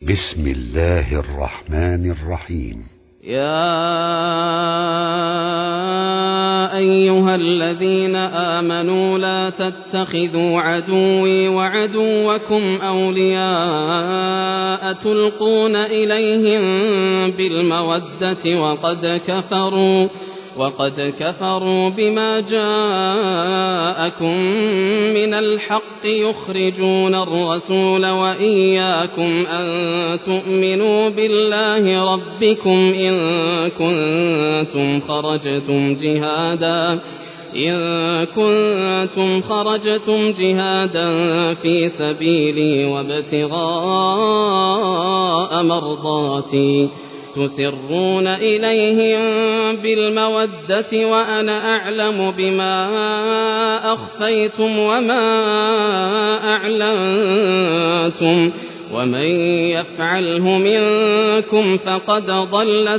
بسم الله الرحمن الرحيم. يا أيها الذين آمنوا لا تتخذوا عدوي وعدوكم أولياء تلقون إليهم بالمودة وقد كفروا بما جاءكم من الحق يخرجون الرسول وإياكم أن تؤمنوا بالله ربكم إن كنتم خرجتم جهادا في سبيلي وابتغاء مرضاتي تسرون إليهم بالمودة وأنا أعلم بما أخفيتم وما أعلنتم ومن يفعله منكم فقد ضل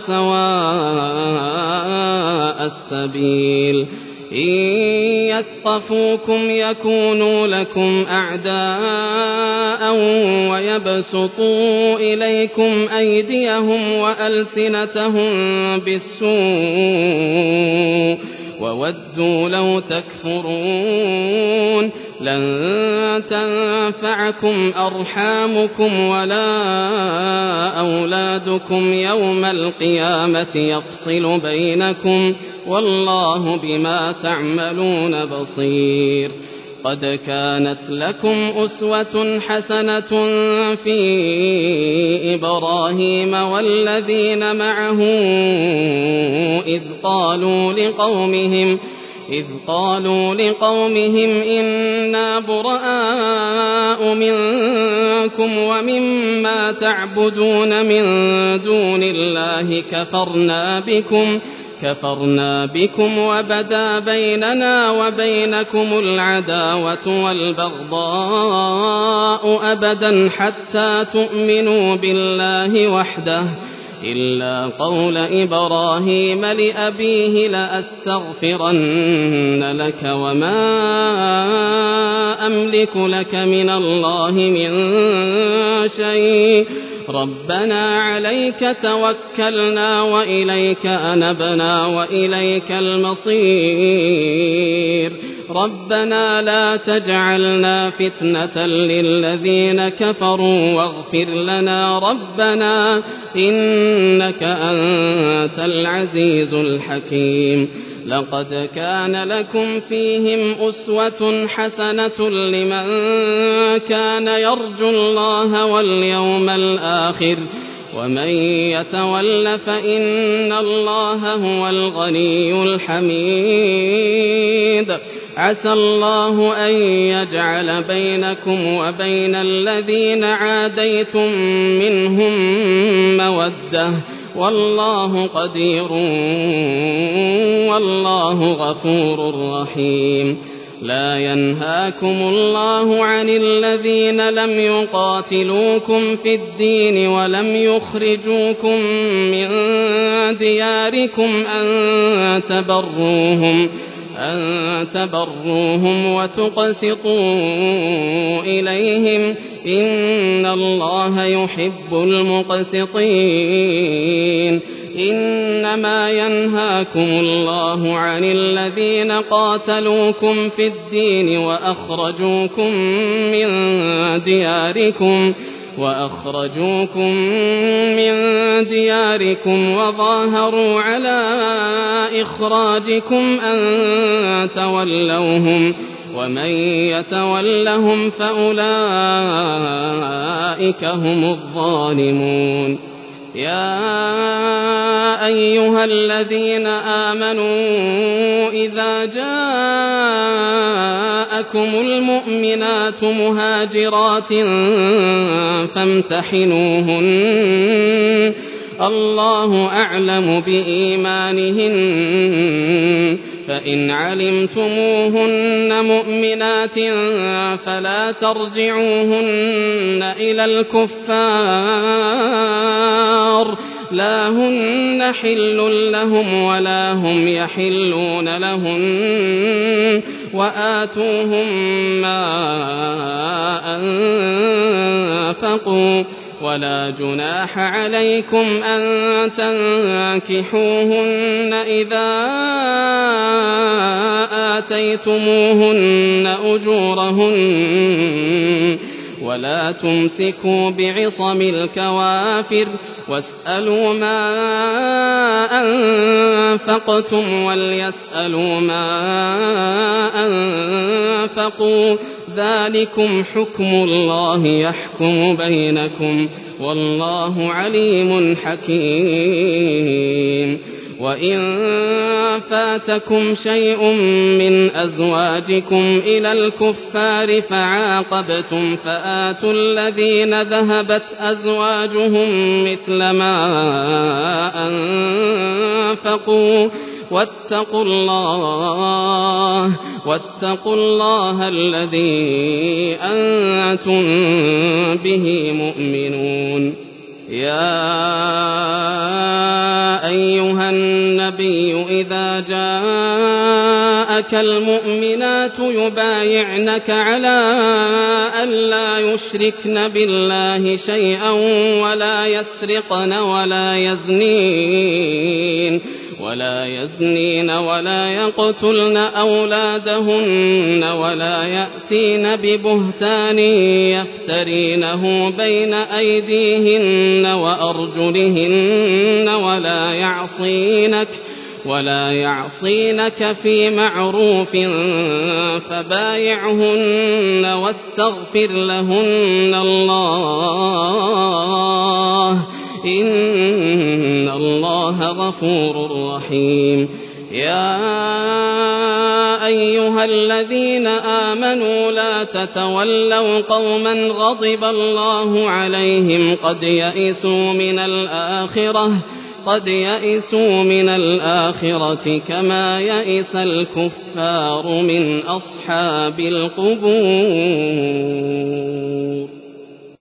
سواء السبيل إن يثقفوكم يكونوا لكم أعداء ويبسطوا إليكم أيديهم وألسنتهم بالسوء وودوا لو تكفرون لن تنفعكم أرحامكم ولا أولادكم يوم القيامة يفصل بينكم والله بما تعملون بصير. قد كانت لكم أسوة حسنة في إبراهيم والذين معه إذ قالوا لقومهم إنا براء منكم ومما تعبدون من دون الله كفرنا بكم وبدا بيننا وبينكم العداوة والبغضاء أبدا حتى تؤمنوا بالله وحده إلا قول إبراهيم لأبيه لأستغفرن لك وما أملك لك من الله من شيء ربنا عليك توكلنا وإليك أنبنا وإليك المصير ربنا لا تجعلنا فتنة للذين كفروا واغفر لنا ربنا إنك أنت العزيز الحكيم. لقد كان لكم فيهم أسوة حسنة لمن كان يرجو الله واليوم الآخر ومن يتول فإن الله هو الغني الحميد. عسى الله أن يجعل بينكم وبين الذين عاديتم منهم مودة والله قدير والله غفور رحيم. لا ينهاكم الله عن الذين لم يقاتلوكم في الدين ولم يخرجوكم من دياركم أن تبروهم وتقسطوا إليهم إن الله يحب المقسطين. إنما ينهاكم الله عن الذين قاتلوكم في الدين وأخرجوكم من دياركم وظاهروا على إخراجكم أن تولوهم ومن يتولهم فأولئك هم الظالمون. يا أيها الذين آمنوا إذا جاءكم المؤمنات مهاجرات فامتحنوهن الله أعلم بإيمانهن فإن علمتموهن مؤمنات فلا ترجعوهن إلى الكفار لا هن حل لهم ولا هم يحلون لهن وآتوهم ما أنفقوا ولا جناح عليكم أن تنكحوهن إذا آتيتموهن أجورهن ولا تمسكوا بعصم الكوافر واسألوا ما أنفقتم وليسألوا ما أنفقوا ذلكم حكم الله يحكم بينكم والله عليم حكيم وإن فاتكم شيء من أزواجكم إلى الكفار فعاقبتم فآتوا الذين ذهبت أزواجهم مثل ما أنفقوا واتقوا الله الذي أنتم به مؤمنون يا أيها النبي إذا جاءك المؤمنات يبايعنك على أن لا يشركن بالله شيئا ولا يسرقن ولا يزنين ولا يقتلن أولادهن ولا يأتين ببهتان يفترينه بين أيديهن وأرجلهن ولا يعصينك في معروف فبايعهن واستغفر لهن الله إن الله غفور رحيم يا أيها الذين آمنوا لا تتولوا قوما غضب الله عليهم قد يئسوا من الآخرة كما يئس الكفار من أصحاب القبور.